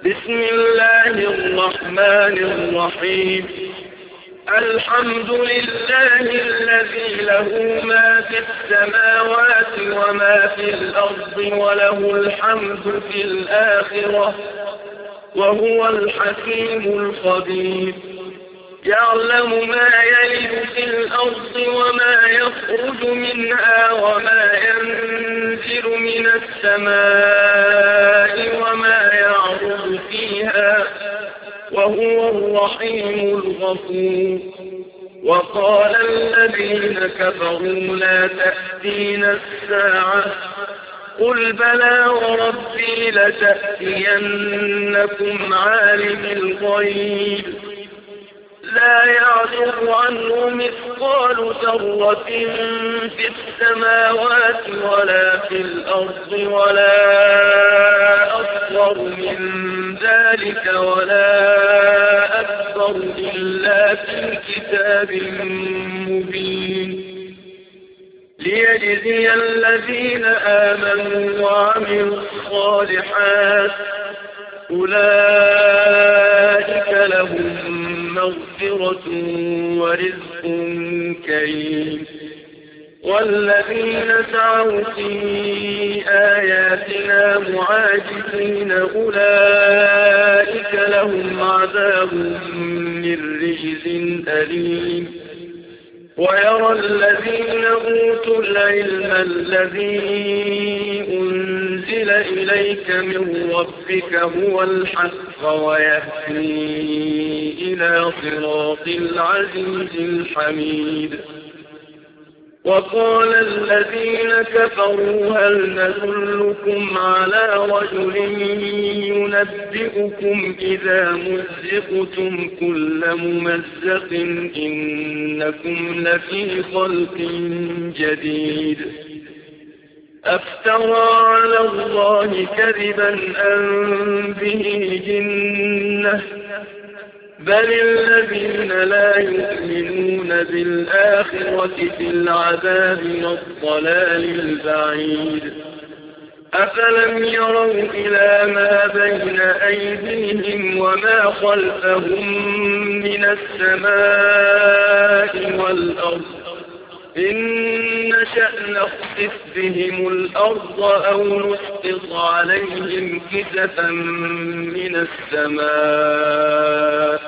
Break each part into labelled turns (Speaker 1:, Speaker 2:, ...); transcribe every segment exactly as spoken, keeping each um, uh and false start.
Speaker 1: بسم الله الرحمن الرحيم. الحمد لله الذي له ما في السماوات وما في الأرض وله الحمد في الآخرة وهو الحكيم الخبير. يعلم ما يلج في الأرض وما يخرج منها وما ينزل من السماء وما يعرض فيها وهو الرحيم الغفور. وقال الذين كفروا لا تأتينا الساعة قل بلى وربي لتأتينكم عالم الغيب لا يعزب عنه مثقال ذرة في السماوات ولا في الأرض ولا أصغر من ذلك ولا أكبر إلا في كتاب مبين ليجزي الذين آمنوا وعملوا الصالحات أولئك لهم مغفرة ورزق كريم. والذين سعوا في آياتنا معاجزين أولئك لهم عذاب من رجز أليم. ويرى الذين أوتوا العلم الذي أنزل إليك من ربك هو الحق ويهدي إلى صراط العزيز الحميد. وقال الذين كفروا هل ندلكم على رجل ينبئكم إذا مزقتم كل ممزق إنكم لفي خلق جديد. أفترى على الله كذبا أم به جنة بل الذين لا يؤمنون بالآخرة في العذاب والضلال البعيد. أفلم يروا إلى ما بين أيديهم وما خلفهم من السماء والأرض إن نشأ نخسف بهم الأرض أو نسقط عليهم كسفا من السماء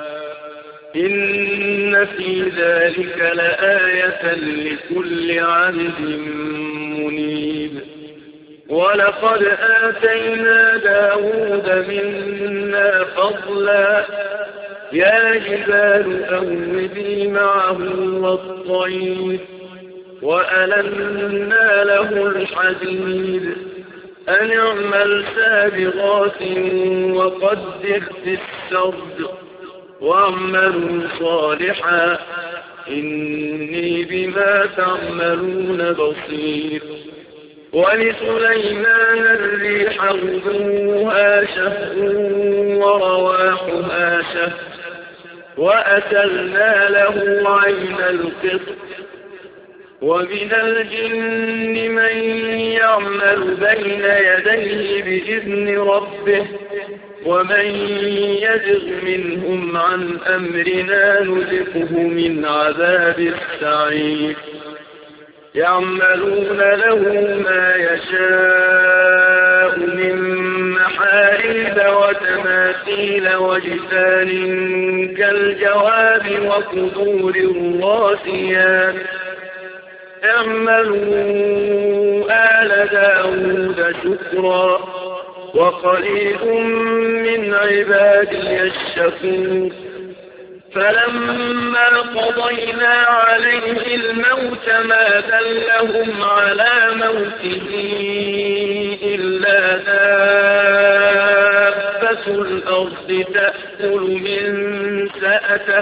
Speaker 1: إن في ذلك لآية لكل عبد منيب. ولقد آتينا داود منا فضلا يا جبال أوبي معه والطير وألنا له الحديد أن اعمل سابغات وقدر في السرد واعملوا صالحا إني بما تعملون بصير. ولسليمان الريح غدوها شهر ورواحها شهر وأسلنا له عين القطر. ومن الجن من يعمل بين يديه بإذن ربه ومن يزغ منهم عن أمرنا نذقه من عذاب السعير. يعملون له ما يشاء من محاريب وتماثيل وجفان كالجواب وقدور الراسيات اعملوا آل داود شكرا وقليل من عبادي الشكور. فلما قضينا عليه الموت ما دلهم على موته إلا دابة الأرض تأكل من سأته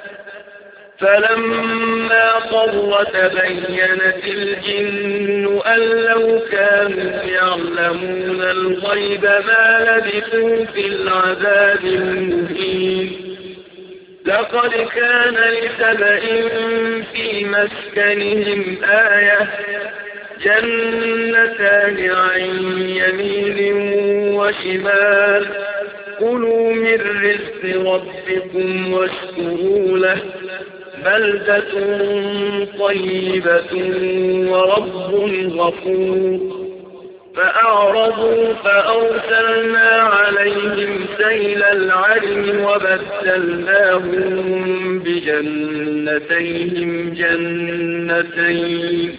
Speaker 1: فلما قر تبينت الجن أن لو كانوا يعلمون الغيب ما لبثوا في العذاب المهين. لقد كان لسبإ في مسكنهم آية جنتان عن يمين وشمال كلوا من رزق ربكم واشكروا له بلدة طيبة ورب غفور فأعرضوا فأرسلنا عليهم سيل العرم وبدلناهم بجنتيهم جنتين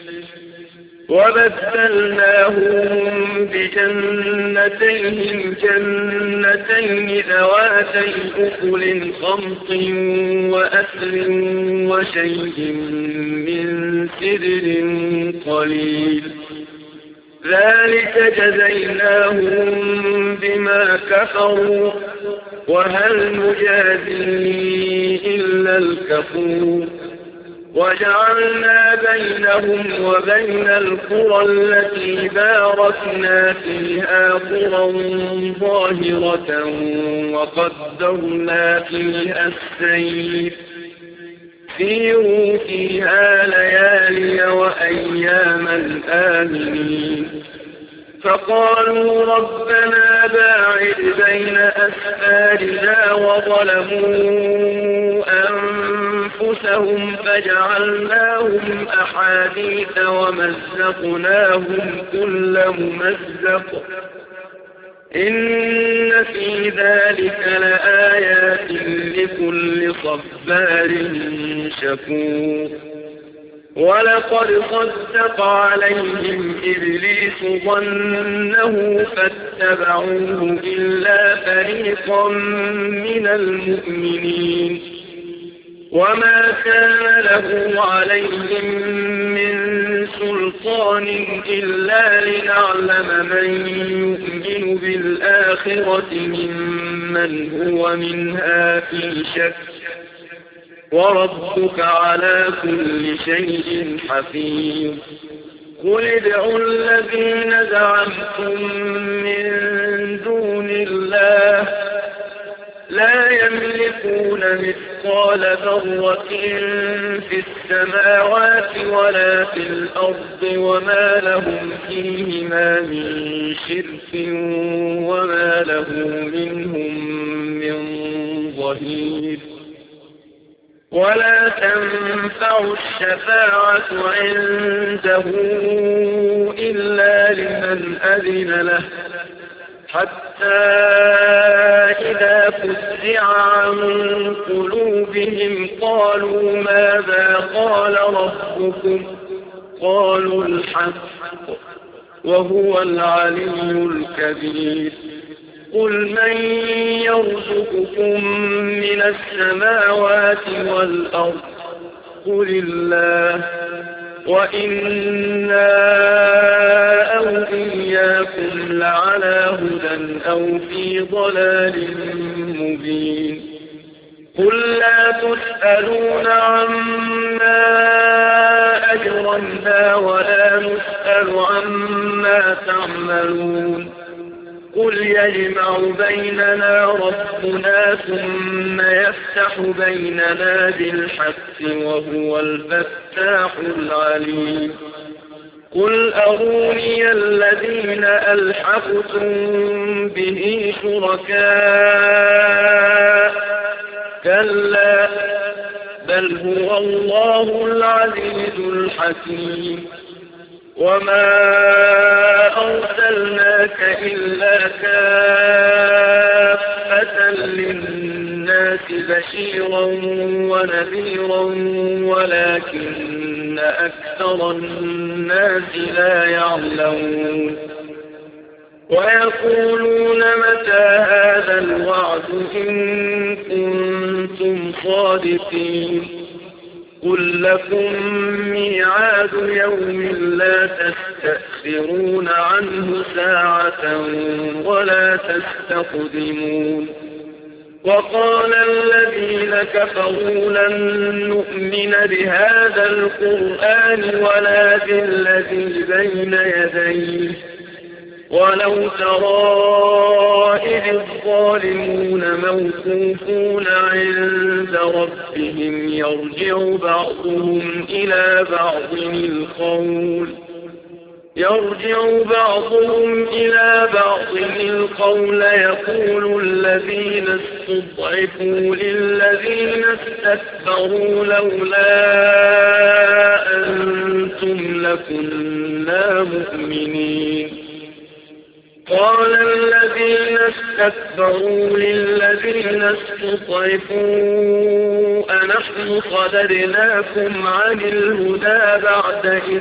Speaker 1: وبدلناهم بجنتيهم جنتين ذواتي أكل خمط وأثل وشيء من سدر قليل ذلك جزيناهم بما كفروا وهل نجازي إلا الكفور وجعلنا بينهم وبين القرى التي باركنا فيها قرى ظاهرة وقدرنا فيها السير سيروا فيها ليالي وأياما آمنين فقالوا ربنا باعد بين أسفارنا وظلموا أنفسهم فجعلناهم أحاديث ومزقناهم كل ممزق إن في ذلك لآيات لكل صبار شكور ولقد صدق عليهم إبليس ظنه فاتبعوه إلا فريقا من المؤمنين وما كان له عليهم من سلطان إلا لنعلم من يؤمن بالآخرة ممن هو منها في شك وربك على كل شيء حفيظ قل ادعوا الذين زعمتم من دون الله لا يملكون مثقال ذرة في السماوات ولا في الأرض وما لهم فيهما من شرك وما له منهم من ظهير ولا تنفع الشفاعة عنده إلا لمن أذن له حتى إذا فزع عن قلوبهم قالوا ماذا قال ربكم قالوا الحق وهو العلي الكبير قل من يرزقكم من السماوات والأرض قل الله وإنا أو إياكم لعلى هدى أو في ضلال مبين قل لا تسألون عما أجرمنا ولا نسأل عما تعملون قل يجمع بيننا ربنا ثم يفتح بيننا بالحق وهو الفتاح العليم قل أروني الذين ألحقتم به شركاء كلا بل هو الله العزيز الحكيم وما أرسلناك إلا كافة للناس بشيرا ونذيرا ولكن أكثر الناس لا يعلمون ويقولون متى هذا الوعد إن كنتم صادقين قل لكم ميعاد يوم لا تستأخرون عنه ساعة ولا تستقدمون وقال الذين كفروا لن نؤمن بهذا القرآن ولا بالذي بين يديه ولو ترى إذ الظالمون موقوفون عند ربهم يرجع بعضهم إلى بعض القول يرجع بعضهم إلى بعض القول يقول الذين استضعفوا للذين استكبروا لولا أنتم لكنا مؤمنين قال الذين استكبروا للذين استضعفوا أنحن صددناكم عن الهدى بعد إذ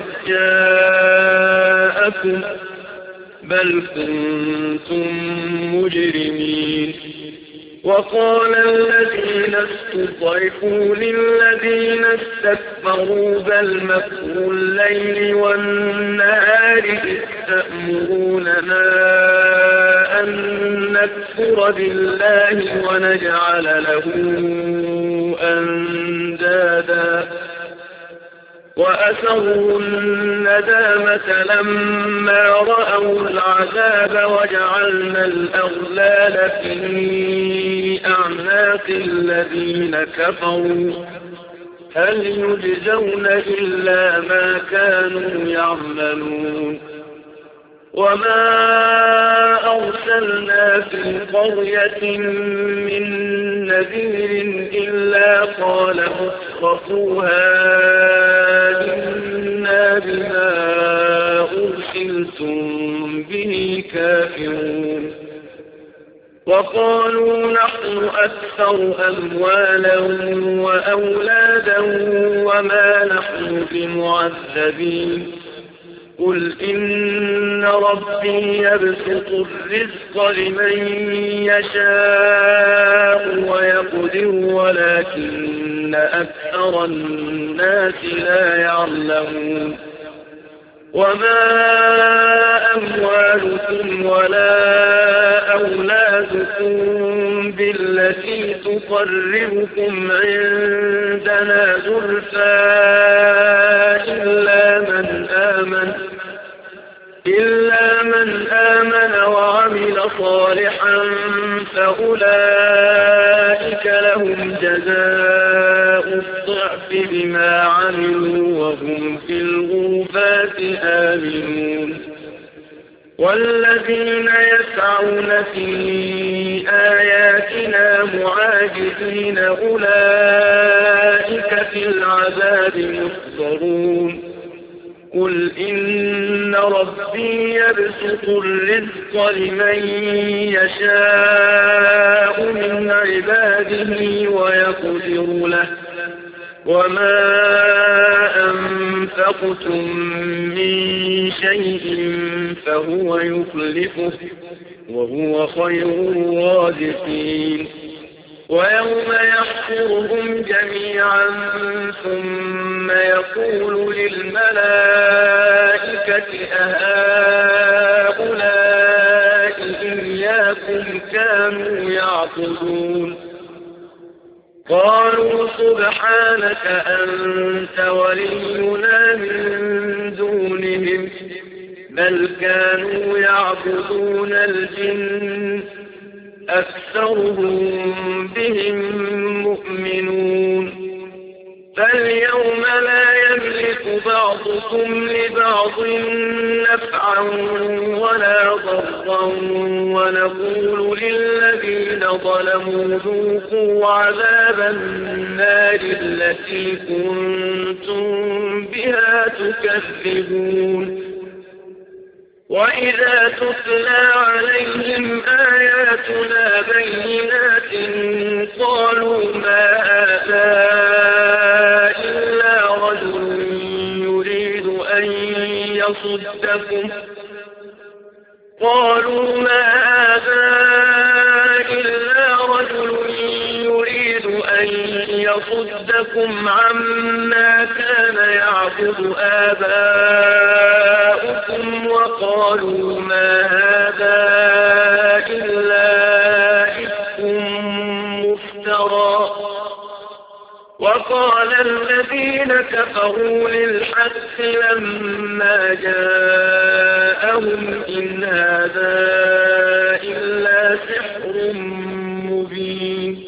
Speaker 1: جاءكم بل كنتم مجرمين وقال الذين استضعفوا للذين استكبروا بل مكر الليل والنهار إذ تأمروننا أن نكفر بالله ونجعل له أندادا وأسروا الندامة لما رأوا العذاب وجعلنا الأغلال في أعناق الذين كفروا هل يجزون إلا ما كانوا يعملون وما أرسلنا في قرية من نذير إلا قال مترفوها إنا بما أرسلتم به كافرون وقالوا نحن أكثر أموالا وأولادا وما نحن بمعذبين قل إن ربي يبسط الرزق لمن يشاء ويقدر ولكن أكثر الناس لا يعلمون وما أموالكم ولا أولادكم بالتي تقربكم عندنا زلفى إلا من آمن إلا من آمن وعمل صالحا فأولئك لهم جزاء الضعف بما عملوا وهم في الغرفات آمنون والذين يسعون في آياتنا معاجزين أولئك في العذاب محضرون قل إن ربي يبسط الرزق لمن يشاء من عباده ويقدر له وما أنفقتم من شيء فهو يخلفه وهو خير الرازقين ويوم يحشرهم جميعا ثم يقول للملائكة أهؤلاء إياكم كانوا يعبدون قالوا سبحانك أنت ولينا من دونهم بل كانوا يعبدون الجن أكثرهم بهم مؤمنون فاليوم لا يملك بعضكم لبعض نفعا ولا ضرا ونقول للذين ظلموا ذوقوا عذاب النار التي كنتم بها تكذبون وإذا تتلى عليهم آياتنا بينات قالوا ما هذا إلا رجل يريد أن يصدكم قالوا ما هذا إلا رجل يريد أن يصدكم عما كان يعبد آباؤكم وقالوا ما هذا إلا إفك مفترى وقال الذين كفروا للحق لما جاءهم إن هذا إلا سحر مبين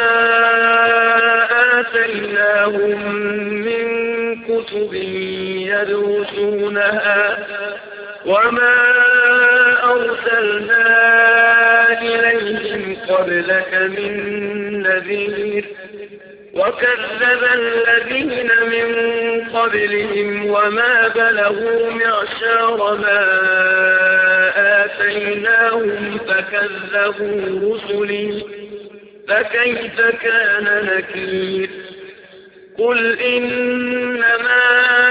Speaker 1: وما آتيناهم من كتب يدرسونها وما أرسلنا إليهم قبلك من نذير وكذب الذين من قبلهم وما بلغوا معشار ما آتيناهم فكذبوا رسلي فكيف كان نكير قل إنما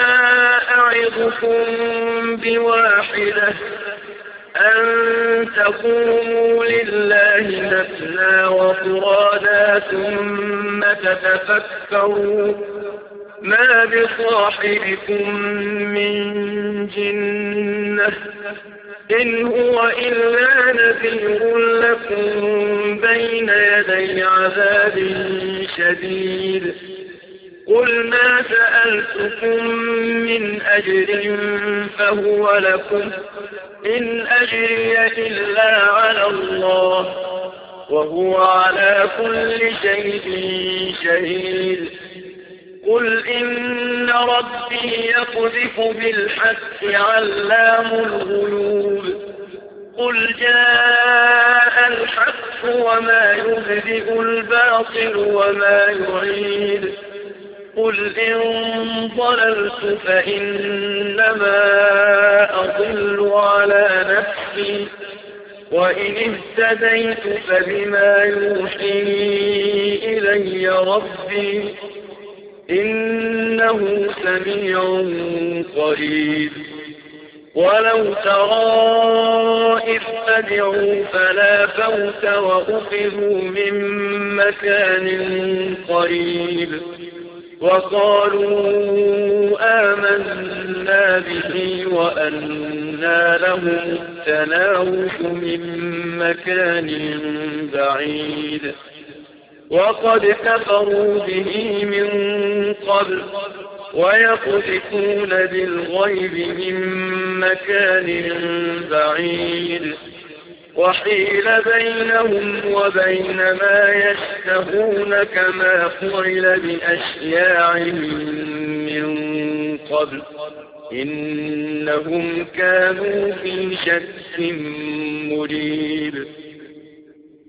Speaker 1: أعظكم بواحدة أن تقوموا لله مثنى وفرادا ثم تتفكروا ما بصاحبكم من جنة إن هو إلا نذير لكم بين يدي عذاب شديد قل ما سألتكم من أجر فهو لكم إن أجري إلا على الله وهو على كل شيء شهيد قل إن ربي يقذف بالحق علام الغيوب قل جاء الحق وما يبدئ الباطل وما يعيد قل إن ضللت فإنما أضل على نفسي وإن اهتديت فبما يوحي إلي ربي إنه سميع قريب ولو ترى إذ فزعوا فلا فوت وأخذوا من مكان قريب وقالوا آمنا به وأنى لهم التناوش من مكان بعيد وقد كفروا به من قبل ويقذفون بالغيب من مكان بعيد وحيل بينهم وبين ما يشتهون كما فعل بأشياعهم من قبل إنهم كانوا في شك مريب